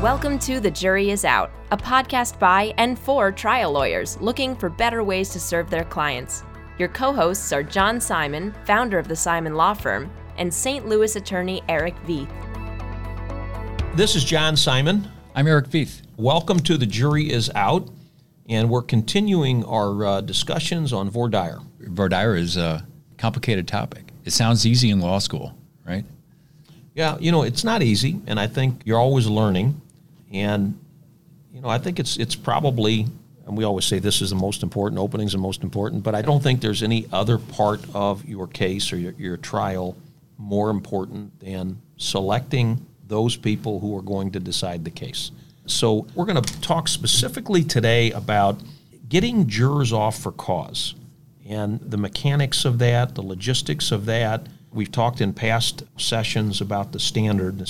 Welcome to The Jury is Out, a podcast by and for trial lawyers looking for better ways to serve their clients. Your co-hosts are John Simon, founder of the Simon Law Firm, and St. Louis attorney Eric Veith. This is John Simon. I'm Eric Veith. Welcome to The Jury is Out, and we're continuing our discussions on voir dire. Voir dire is a complicated topic. It sounds easy in law school, right? Yeah, it's not easy, and I think you're always learning. And, I think it's probably, and we always say this is the most important, opening's the most important, but I don't think there's any other part of your case or your trial more important than selecting those people who are going to decide the case. So we're going to talk specifically today about getting jurors off for cause and the mechanics of that, the logistics of that. We've talked in past sessions about the standard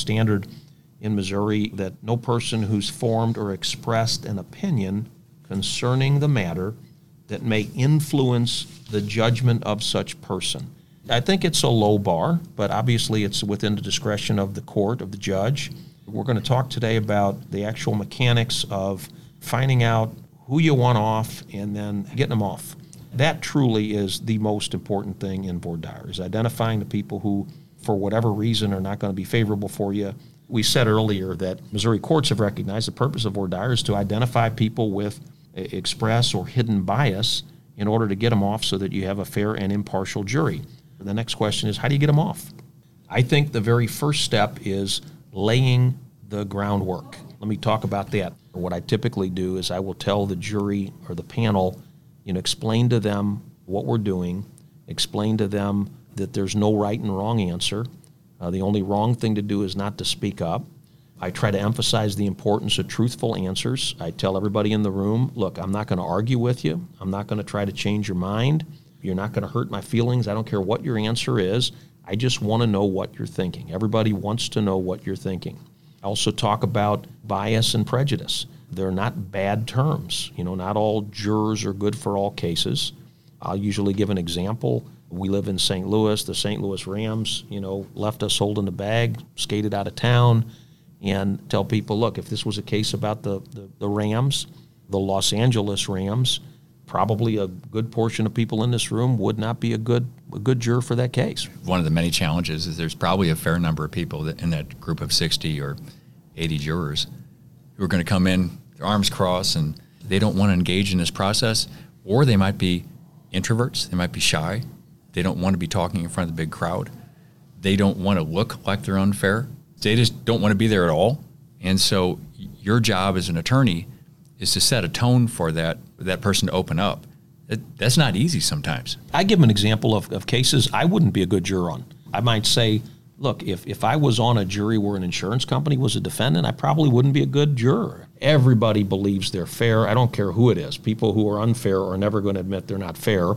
in Missouri that no person who's formed or expressed an opinion concerning the matter that may influence the judgment of such person. I think it's a low bar, but obviously it's within the discretion of the court, of the judge. We're going to talk today about the actual mechanics of finding out who you want off and then getting them off. That truly is the most important thing in voir dire, is identifying the people who, for whatever reason, are not going to be favorable for you. We said earlier that Missouri courts have recognized the purpose of voir dire is to identify people with express or hidden bias in order to get them off so that you have a fair and impartial jury. The next question is, how do you get them off? I think the very first step is laying the groundwork. Let me talk about that. What I typically do is I will tell the jury or the panel, explain to them what we're doing, explain to them that there's no right and wrong answer. The only wrong thing to do is not to speak up. I try to emphasize the importance of truthful answers. I tell everybody in the room, look, I'm not going to argue with you. I'm not going to try to change your mind. You're not going to hurt my feelings. I don't care what your answer is. I just want to know what you're thinking. Everybody wants to know what you're thinking. I also talk about bias and prejudice. They're not bad terms. Not all jurors are good for all cases. I'll usually give an example. We live in St. Louis. The St. Louis Rams, left us holding the bag, skated out of town, and tell people, look, if this was a case about the Rams, the Los Angeles Rams, probably a good portion of people in this room would not be a good juror for that case. One of the many challenges is there's probably a fair number of people in that group of 60 or 80 jurors who are going to come in, their arms crossed, and they don't want to engage in this process, or they might be introverts, they might be shy, they don't want to be talking in front of the big crowd, they don't want to look like they're unfair, they just don't want to be there at all. And so your job as an attorney is to set a tone for that person to open up. That's not easy sometimes. I give them an example of cases I wouldn't be a good juror on. I might say, look, if I was on a jury where an insurance company was a defendant, I probably wouldn't be a good juror. Everybody believes they're fair. I don't care who it is. People who are unfair are never going to admit they're not fair.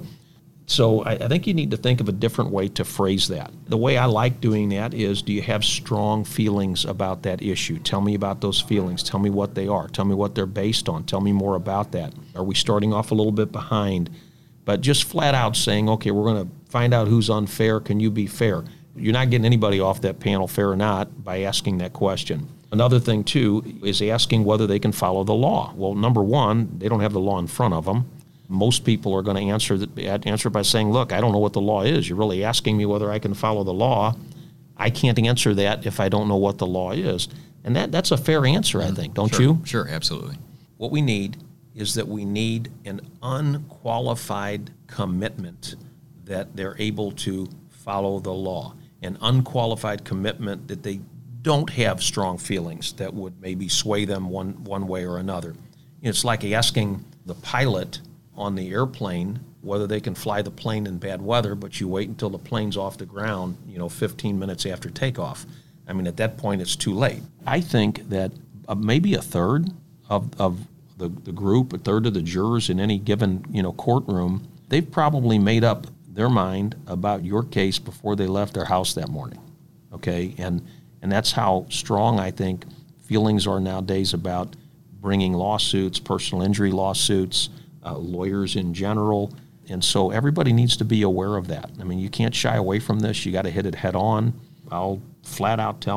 So I think you need to think of a different way to phrase that. The way I like doing that is, do you have strong feelings about that issue? Tell me about those feelings. Tell me what they are. Tell me what they're based on. Tell me more about that. Are we starting off a little bit behind? But just flat out saying, okay, we're going to find out who's unfair. Can you be fair? You're not getting anybody off that panel, fair or not, by asking that question. Another thing, too, is asking whether they can follow the law. Well, number one, they don't have the law in front of them. Most people are going to answer by saying, look, I don't know what the law is. You're really asking me whether I can follow the law. I can't answer that if I don't know what the law is. And that's a fair answer, I think, don't you? Sure, absolutely. What we need is that we need an unqualified commitment that they're able to follow the law, an unqualified commitment that they don't have strong feelings that would maybe sway them one way or another. It's like asking the pilot on the airplane whether they can fly the plane in bad weather, but you wait until the plane's off the ground, 15 minutes after takeoff. I mean, at that point, it's too late. I think that maybe a third of the group, a third of the jurors in any given, courtroom, they've probably made up their mind about your case before they left their house that morning, okay? And that's how strong, I think, feelings are nowadays about bringing lawsuits, personal injury lawsuits, lawyers in general. And so everybody needs to be aware of that. I mean, you can't shy away from this. You got to hit it head on. I'll flat out tell them,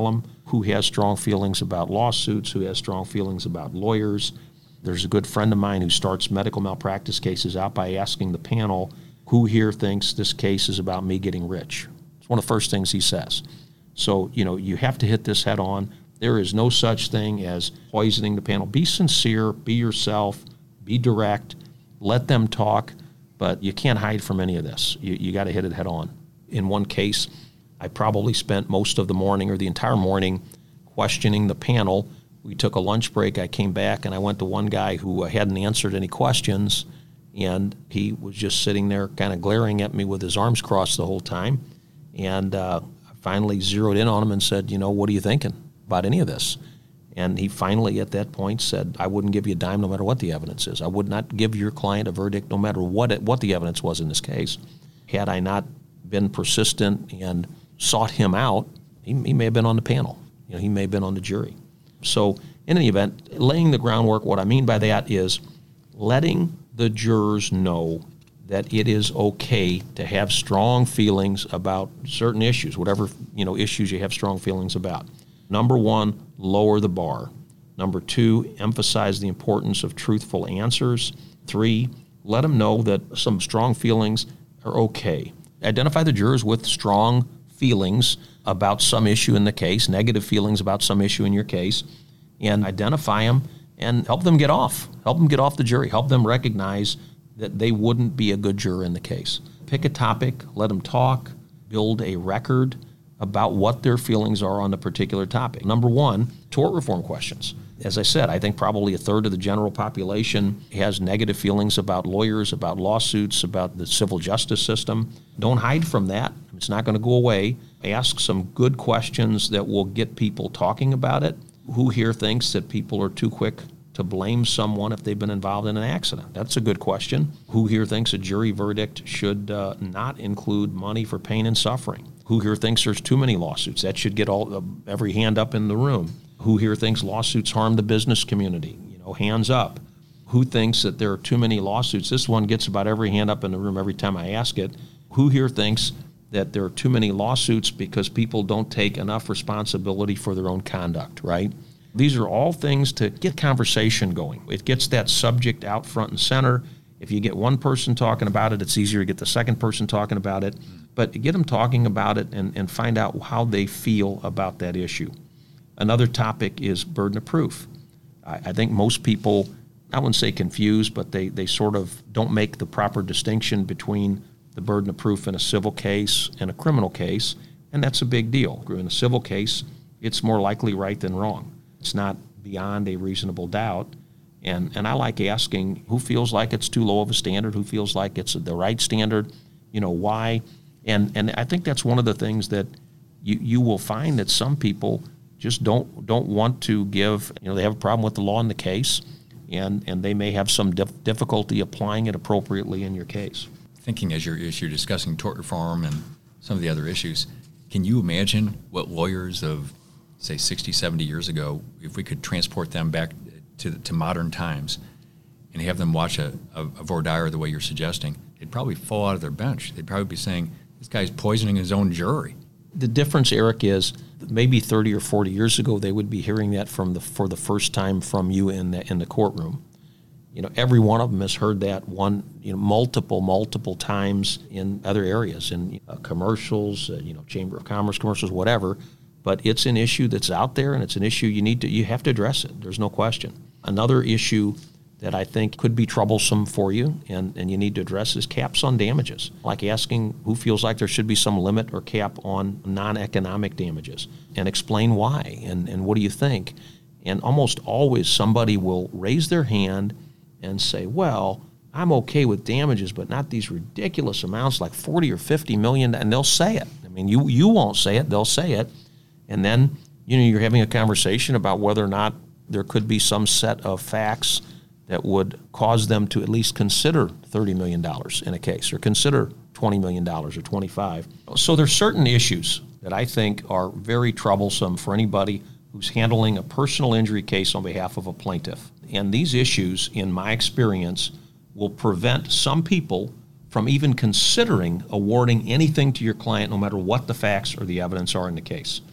who has strong feelings about lawsuits, who has strong feelings about lawyers. There's a good friend of mine who starts medical malpractice cases out by asking the panel, who here thinks this case is about me getting rich? It's one of the first things he says. So, you have to hit this head on. There is no such thing as poisoning the panel. Be sincere, be yourself, be direct, let them talk, but you can't hide from any of this. You got to hit it head on. In one case, I probably spent most of the morning or the entire morning questioning the panel. We took a lunch break. I came back and I went to one guy who hadn't answered any questions, and he was just sitting there kind of glaring at me with his arms crossed the whole time. And I finally zeroed in on him and said, what are you thinking about any of this? And he finally at that point said, I wouldn't give you a dime no matter what the evidence is. I would not give your client a verdict no matter what the evidence was in this case. Had I not been persistent and sought him out, he may have been on the panel. He may have been on the jury. So in any event, laying the groundwork, what I mean by that is letting the jurors know that it is okay to have strong feelings about certain issues, whatever issues you have strong feelings about. Number one, lower the bar. Number two, emphasize the importance of truthful answers. 3, let them know that some strong feelings are okay. Identify the jurors with strong feelings about some issue in the case, negative feelings about some issue in your case, and identify them and help them get off. Help them get off the jury. Help them recognize that they wouldn't be a good juror in the case. Pick a topic, let them talk, build a record about what their feelings are on the particular topic. Number 1, tort reform questions. As I said, I think probably a third of the general population has negative feelings about lawyers, about lawsuits, about the civil justice system. Don't hide from that. It's not going to go away. Ask some good questions that will get people talking about it. Who here thinks that people are too quick to blame someone if they've been involved in an accident? That's a good question. Who here thinks a jury verdict should not include money for pain and suffering? Who here thinks there's too many lawsuits? That should get every hand up in the room. Who here thinks lawsuits harm the business community? Hands up. Who thinks that there are too many lawsuits? This one gets about every hand up in the room every time I ask it. Who here thinks that there are too many lawsuits because people don't take enough responsibility for their own conduct, right? These are all things to get conversation going. It gets that subject out front and center. If you get one person talking about it, it's easier to get the second person talking about it. But get them talking about it and find out how they feel about that issue. Another topic is burden of proof. I think most people, I wouldn't say confused, but they sort of don't make the proper distinction between the burden of proof in a civil case and a criminal case, and that's a big deal. In a civil case, it's more likely right than wrong. It's not beyond a reasonable doubt. And I like asking who feels like it's too low of a standard, who feels like it's the right standard, why. And I think that's one of the things that you will find that some people just don't want to give, they have a problem with the law in the case, and they may have some difficulty applying it appropriately in your case. Thinking as you're discussing tort reform and some of the other issues, can you imagine what lawyers of, say, 60, 70 years ago, if we could transport them back to modern times and have them watch a voir dire the way you're suggesting, they'd probably fall out of their bench. They'd probably be saying, this guy's poisoning his own jury. The difference, Eric, is maybe 30 or 40 years ago, they would be hearing that for the first time from you in the courtroom. Every one of them has heard that multiple times in other areas, in commercials, Chamber of Commerce commercials, whatever. But it's an issue that's out there, and it's an issue you have to address it. There's no question. Another issue that I think could be troublesome for you and you need to address is caps on damages, like asking who feels like there should be some limit or cap on non-economic damages, and explain why and what do you think. And almost always somebody will raise their hand and say, well, I'm okay with damages, but not these ridiculous amounts like 40 or 50 million, and they'll say it. I mean, you won't say it, they'll say it. And then, you're having a conversation about whether or not there could be some set of facts that would cause them to at least consider $30 million in a case, or consider $20 million or 25. So there's certain issues that I think are very troublesome for anybody who's handling a personal injury case on behalf of a plaintiff. And these issues, in my experience, will prevent some people from even considering awarding anything to your client, no matter what the facts or the evidence are in the case.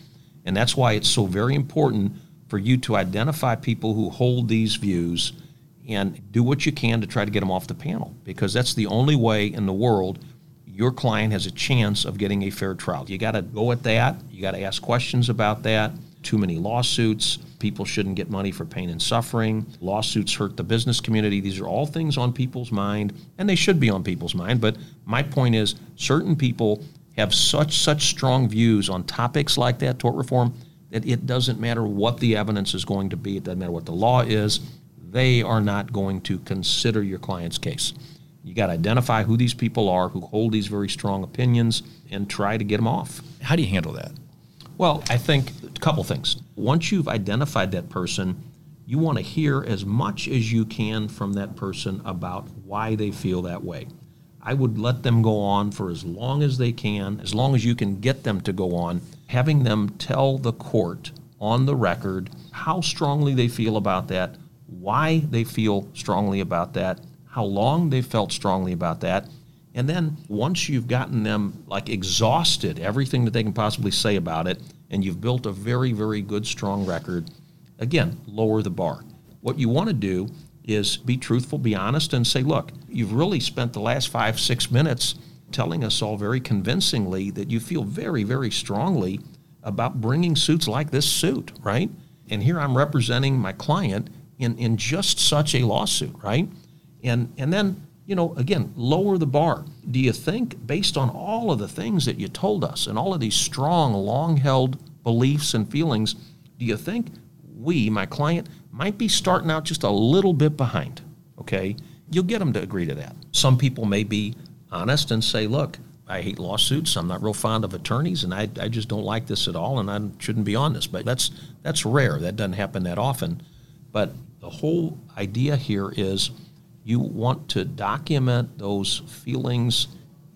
And that's why it's so very important for you to identify people who hold these views and do what you can to try to get them off the panel, because that's the only way in the world your client has a chance of getting a fair trial. You got to go at that. You got to ask questions about that. Too many lawsuits. People shouldn't get money for pain and suffering. Lawsuits hurt the business community. These are all things on people's mind, and they should be on people's mind. But my point is, certain people have such strong views on topics like that, tort reform, that it doesn't matter what the evidence is going to be. It doesn't matter what the law is. They are not going to consider your client's case. You got to identify who these people are who hold these very strong opinions and try to get them off. How do you handle that? Well, I think a couple things. Once you've identified that person, you want to hear as much as you can from that person about why they feel that way. I would let them go on for as long as they can, as long as you can get them to go on, having them tell the court on the record how strongly they feel about that, why they feel strongly about that, how long they felt strongly about that. And then once you've gotten them exhausted everything that they can possibly say about it, and you've built a very, very good, strong record, again, lower the bar. What you want to do is be truthful, be honest, and say, look, you've really spent the last 5-6 minutes telling us all very convincingly that you feel very, very strongly about bringing suits like this suit, right? And here I'm representing my client in just such a lawsuit, right? And then, again, lower the bar. Do you think, based on all of the things that you told us and all of these strong, long-held beliefs and feelings, do you think we, my client, might be starting out just a little bit behind, okay? You'll get them to agree to that. Some people may be honest and say, look, I hate lawsuits. I'm not real fond of attorneys, and I just don't like this at all, and I shouldn't be on this. But that's rare. That doesn't happen that often. But the whole idea here is you want to document those feelings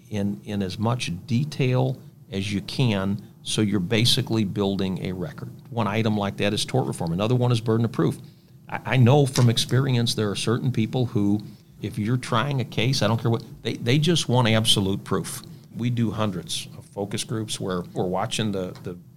in as much detail as you can, so you're basically building a record. One item like that is tort reform. Another one is burden of proof. I know from experience there are certain people who, if you're trying a case, I don't care what, they just want absolute proof. We do hundreds of focus groups where we're watching the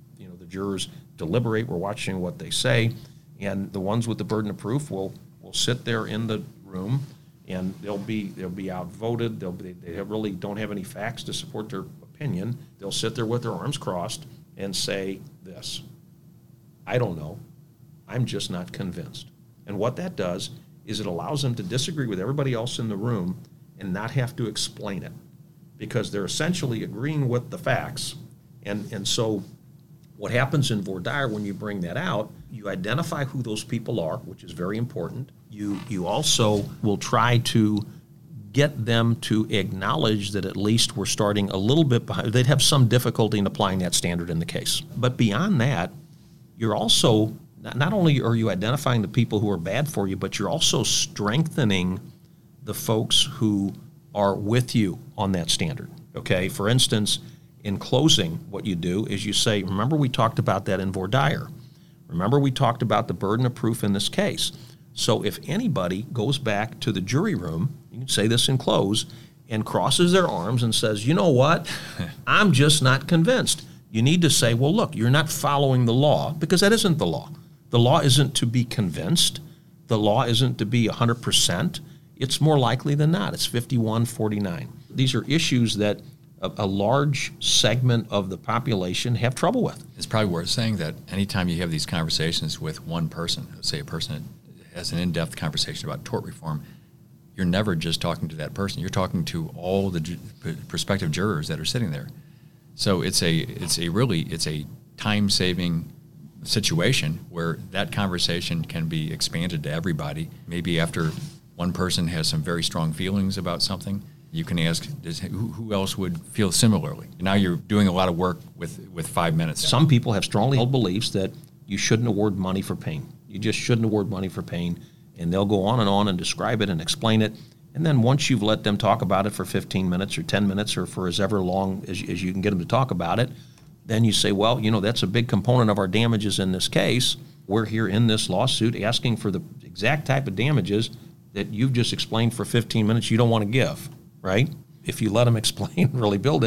jurors deliberate, we're watching what they say, and the ones with the burden of proof will sit there in the room, and they'll be outvoted. They really don't have any facts to support their opinion. They'll sit there with their arms crossed and say this: I don't know. I'm just not convinced. And what that does is it allows them to disagree with everybody else in the room and not have to explain it, because they're essentially agreeing with the facts. And so what happens in voir dire when you bring that out, you identify who those people are, which is very important. You also will try to get them to acknowledge that at least we're starting a little bit behind. They'd have some difficulty in applying that standard in the case. But beyond that, you're also, not only are you identifying the people who are bad for you, but you're also strengthening the folks who are with you on that standard, okay? For instance, in closing, what you do is you say, remember we talked about that in voir dire. Remember we talked about the burden of proof in this case. So if anybody goes back to the jury room, you can say this in close, and crosses their arms and says, you know what, I'm just not convinced. You need to say, well, look, you're not following the law, because that isn't the law. The law isn't to be convinced. The law isn't to be 100%. It's more likely than not. It's 51-49. These are issues that a large segment of the population have trouble with. It's probably worth saying that anytime you have these conversations with one person, say a person has an in-depth conversation about tort reform, you're never just talking to that person. You're talking to all the prospective jurors that are sitting there. So it's a time-saving situation where that conversation can be expanded to everybody. Maybe after one person has some very strong feelings about something, you can ask, who else would feel similarly? Now you're doing a lot of work with 5 minutes. Some people have strongly held beliefs that you shouldn't award money for pain. You just shouldn't award money for pain. And they'll go on and describe it and explain it. And then once you've let them talk about it for 15 minutes or 10 minutes or for as ever long as you can get them to talk about it, then you say, well, that's a big component of our damages in this case. We're here in this lawsuit asking for the exact type of damages that you've just explained for 15 minutes you don't want to give, right? If you let them explain, really build it.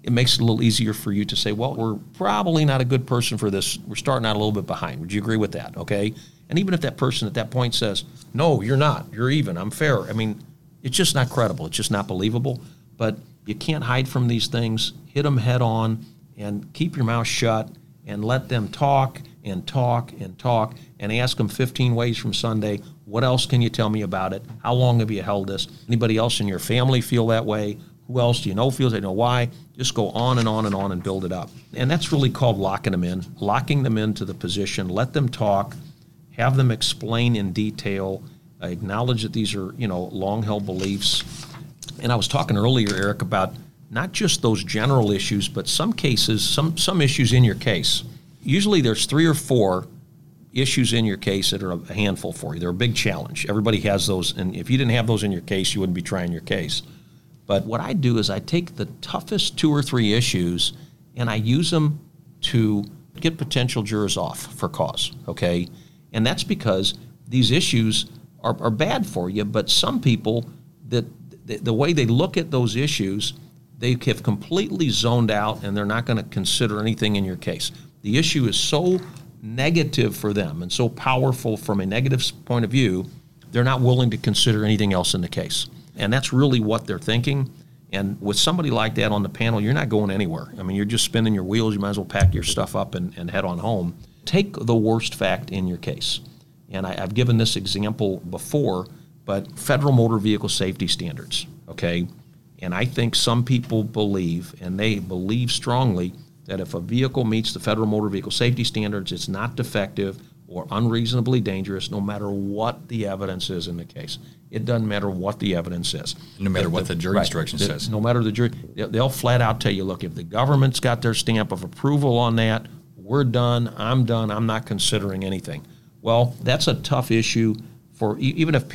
it makes it a little easier for you to say, well, we're probably not a good person for this. We're starting out a little bit behind. Would you agree with that? Okay. And even if that person at that point says, no, you're not, you're even, I'm fair. I mean, it's just not credible. It's just not believable. But you can't hide from these things. Hit them head on and keep your mouth shut and let them talk and talk and talk and ask them 15 ways from Sunday. What else can you tell me about it? How long have you held this? Anybody else in your family feel that way? Who else do you know feels? They know why? Just go on and on and on and build it up. And that's really called locking them into the position. Let them talk. Have them explain in detail, acknowledge that these are, long-held beliefs. And I was talking earlier, Eric, about not just those general issues, but some cases, some issues in your case. Usually there's 3 or 4 issues in your case that are a handful for you. They're a big challenge. Everybody has those, and if you didn't have those in your case, you wouldn't be trying your case. But what I do is I take the toughest 2 or 3 issues and I use them to get potential jurors off for cause, okay? And that's because these issues are bad for you, but some people, that the way they look at those issues, they have completely zoned out and they're not going to consider anything in your case. The issue is so negative for them and so powerful from a negative point of view, they're not willing to consider anything else in the case. And that's really what they're thinking. And with somebody like that on the panel, you're not going anywhere. I mean, you're just spinning your wheels. You might as well pack your stuff up and head on home. Take the worst fact in your case. And I've given this example before, but federal motor vehicle safety standards, okay? And I think some people believe, and they believe strongly, that if a vehicle meets the federal motor vehicle safety standards, it's not defective or unreasonably dangerous, no matter what the evidence is in the case. It doesn't matter what the evidence is. No matter what the jury instruction says. No matter the jury, they'll flat out tell you, look, if the government's got their stamp of approval on that, we're done, I'm not considering anything. Well, that's a tough issue for, even if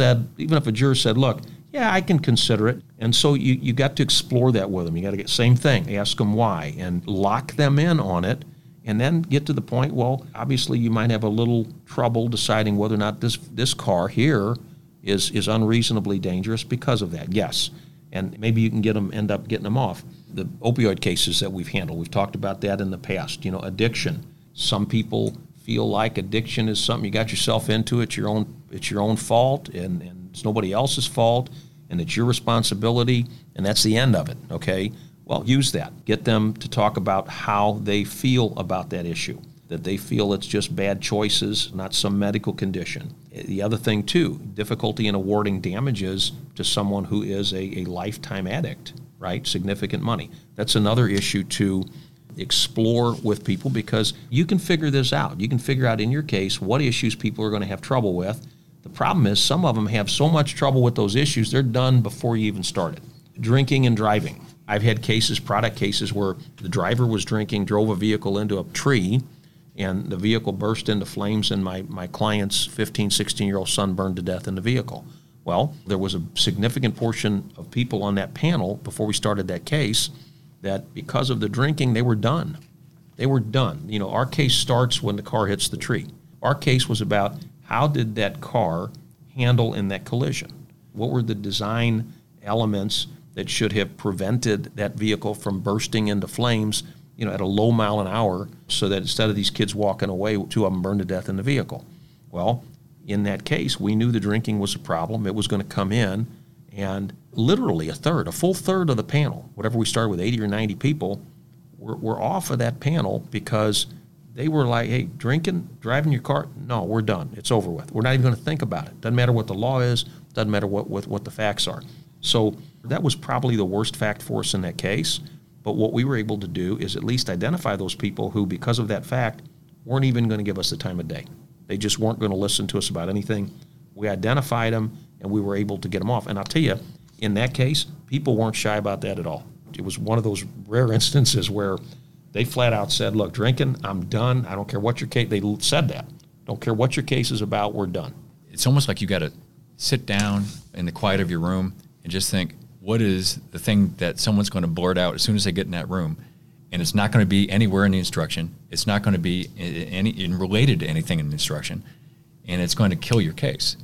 a juror said, look, yeah, I can consider it. And so you got to explore that with them. You got to get same thing, ask them why, and lock them in on it, and then get to the point, well, obviously you might have a little trouble deciding whether or not this car here is unreasonably dangerous because of that. Yes. And maybe you can end up getting them off. The opioid cases that we've handled, we've talked about that in the past. Addiction. Some people feel like addiction is something you got yourself into. It's your own fault, and it's nobody else's fault, and it's your responsibility, and that's the end of it, okay? Well, use that. Get them to talk about how they feel about that issue, that they feel it's just bad choices, not some medical condition. The other thing, too, difficulty in awarding damages to someone who is a lifetime addict, right? Significant money. That's another issue to explore with people, because you can figure this out. You can figure out in your case what issues people are going to have trouble with. The problem is some of them have so much trouble with those issues, they're done before you even started. Drinking and driving. I've had product cases where the driver was drinking, drove a vehicle into a tree, and the vehicle burst into flames, and my client's 15, 16-year-old son burned to death in the vehicle. Well, there was a significant portion of people on that panel before we started that case that because of the drinking, they were done. They were done. Our case starts when the car hits the tree. Our case was about how did that car handle in that collision? What were the design elements that should have prevented that vehicle from bursting into flames, at a low mile an hour, so that instead of these kids walking away, 2 of them burned to death in the vehicle? Well, in that case, we knew the drinking was a problem. It was going to come in, and literally a full third of the panel, whatever we started with 80 or 90 people, were off of that panel because they were like, hey, drinking, driving your car, no, we're done. It's over with. We're not even going to think about it. Doesn't matter what the law is. Doesn't matter what the facts are. So that was probably the worst fact for us in that case. But what we were able to do is at least identify those people who, because of that fact, weren't even going to give us the time of day. They just weren't going to listen to us about anything. We identified them, and we were able to get them off. And I'll tell you, in that case, people weren't shy about that at all. It was one of those rare instances where they flat out said, look, drinking, I'm done. I don't care what your case, they said that. Don't care what your case is about, we're done. It's almost like you got to sit down in the quiet of your room and just think, what is the thing that someone's going to blurt out as soon as they get in that room? And it's not going to be anywhere in the instruction. It's not going to be related to anything in the instruction. And it's going to kill your case.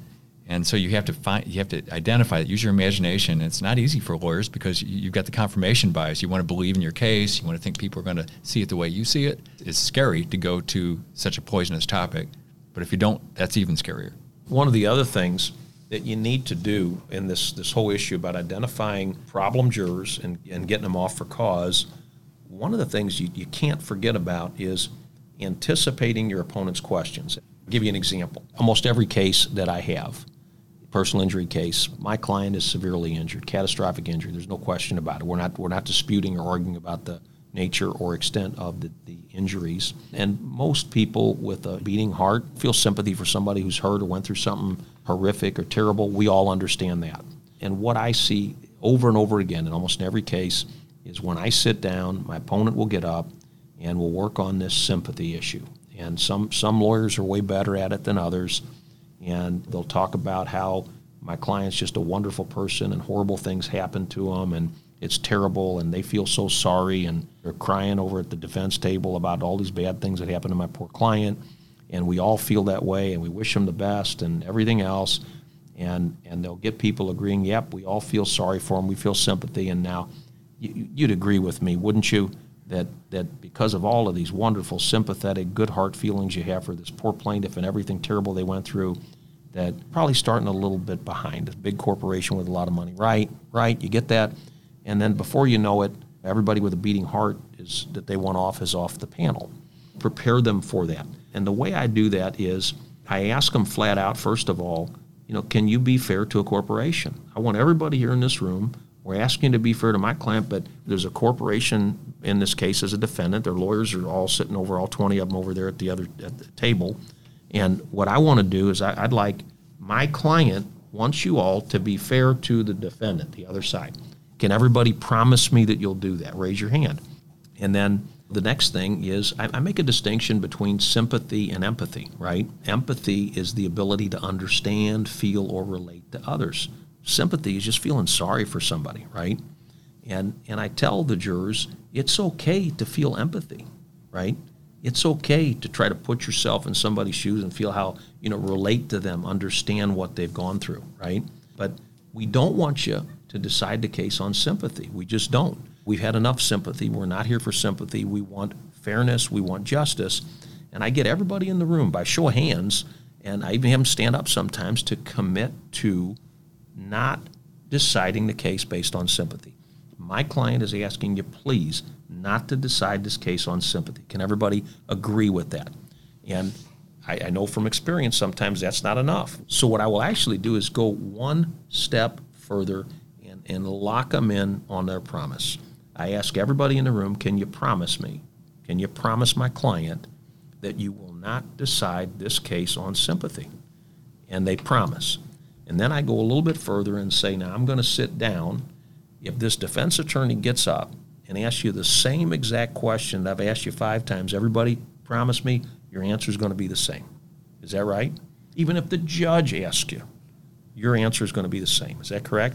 And so you have to identify that, use your imagination. It's not easy for lawyers because you've got the confirmation bias. You want to believe in your case. You want to think people are going to see it the way you see it. It's scary to go to such a poisonous topic. But if you don't, that's even scarier. One of the other things that you need to do in this whole issue about identifying problem jurors and getting them off for cause, one of the things you can't forget about is anticipating your opponent's questions. I'll give you an example. Almost every case that I have, personal injury case, my client is severely injured, catastrophic injury. There's no question about it. We're not disputing or arguing about the nature or extent of the injuries. And most people with a beating heart feel sympathy for somebody who's hurt or went through something horrific or terrible. We all understand that. And what I see over and over again in almost every case is when I sit down, my opponent will get up and we'll work on this sympathy issue. And some lawyers are way better at it than others. And they'll talk about how my client's just a wonderful person and horrible things happen to them and it's terrible and they feel so sorry and they're crying over at the defense table about all these bad things that happened to my poor client. And we all feel that way and we wish them the best and everything else. And they'll get people agreeing, yep, we all feel sorry for them, we feel sympathy. And now you'd agree with me, wouldn't you, that because of all of these wonderful, sympathetic, good heart feelings you have for this poor plaintiff and everything terrible they went through, that probably starting a little bit behind. A big corporation with a lot of money, right, you get that. And then before you know it, everybody with a beating heart that they want off is off the panel. Prepare them for that. And the way I do that is I ask them flat out, first of all, can you be fair to a corporation? I want everybody here in this room, we're asking to be fair to my client, but there's a corporation in this case as a defendant. Their lawyers are all sitting over, all 20 of them over there at the table. And what I want to do is I'd like my client wants you all to be fair to the defendant, the other side. Can everybody promise me that you'll do that? Raise your hand. And then the next thing is I make a distinction between sympathy and empathy, right? Empathy is the ability to understand, feel, or relate to others. Sympathy is just feeling sorry for somebody, right? And I tell the jurors, it's okay to feel empathy, right? It's okay to try to put yourself in somebody's shoes and feel how, relate to them, understand what they've gone through, right? But we don't want you to decide the case on sympathy. We just don't. We've had enough sympathy. We're not here for sympathy. We want fairness. We want justice. And I get everybody in the room by show of hands, and I even have them stand up sometimes to commit to not deciding the case based on sympathy. My client is asking you, please, not to decide this case on sympathy. Can everybody agree with that? And I know from experience sometimes that's not enough. So what I will actually do is go one step further and lock them in on their promise. I ask everybody in the room, can you promise me, can you promise my client that you will not decide this case on sympathy? And they promise. And then I go a little bit further and say, now I'm going to sit down. If this defense attorney gets up and asks you the same exact question that I've asked you 5 times, everybody promise me your answer is going to be the same. Is that right? Even if the judge asks you, your answer is going to be the same. Is that correct?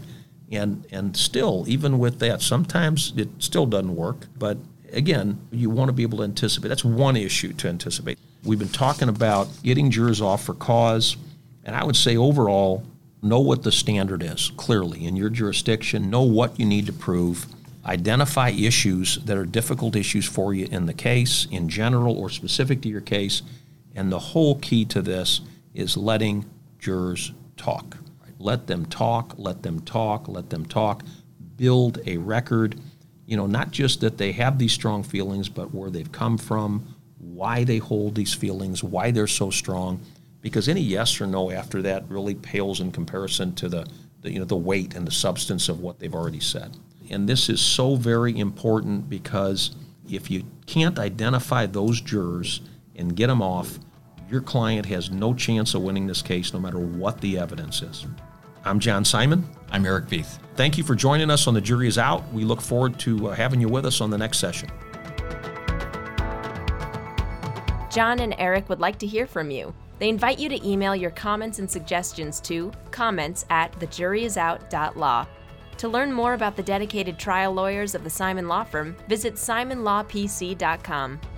And still, even with that, sometimes it still doesn't work. But again, you want to be able to anticipate. That's one issue to anticipate. We've been talking about getting jurors off for cause. And I would say overall, know what the standard is clearly in your jurisdiction. Know what you need to prove. Identify issues that are difficult issues for you in the case, in general or specific to your case. And the whole key to this is letting jurors talk. Let them talk, let them talk, let them talk. Build a record, not just that they have these strong feelings, but where they've come from, why they hold these feelings, why they're so strong. Because any yes or no after that really pales in comparison to the weight and the substance of what they've already said. And this is so very important because if you can't identify those jurors and get them off, your client has no chance of winning this case no matter what the evidence is. I'm John Simon. I'm Eric Veith. Thank you for joining us on The Jury is Out. We look forward to having you with us on the next session. John and Eric would like to hear from you. They invite you to email your comments and suggestions to comments@thejuryisout.law. To learn more about the dedicated trial lawyers of the Simon Law Firm, visit simonlawpc.com.